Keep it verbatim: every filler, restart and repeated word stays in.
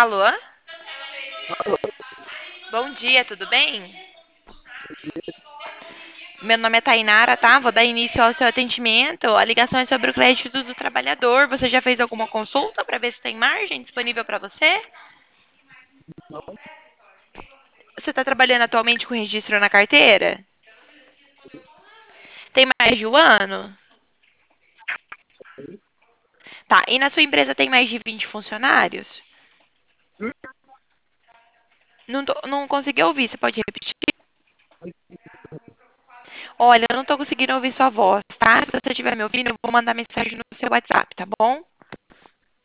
Alô? Alô, Bom dia, tudo bem? Meu nome é Tainara, tá? Vou dar início ao seu atendimento. A ligação é sobre o crédito do trabalhador. Você já fez alguma consulta para ver se tem margem disponível para você? não, Você está trabalhando atualmente com registro na carteira? Tem mais de um ano? sei. Tá. E na sua empresa tem mais de vinte funcionários? Hum, Não, tô- não consegui ouvir, você pode repetir? mas Olha, eu não tô conseguindo ouvir sua voz, tá? Se você estiver me ouvindo, eu vou mandar mensagem no seu WhatsApp, tá bom?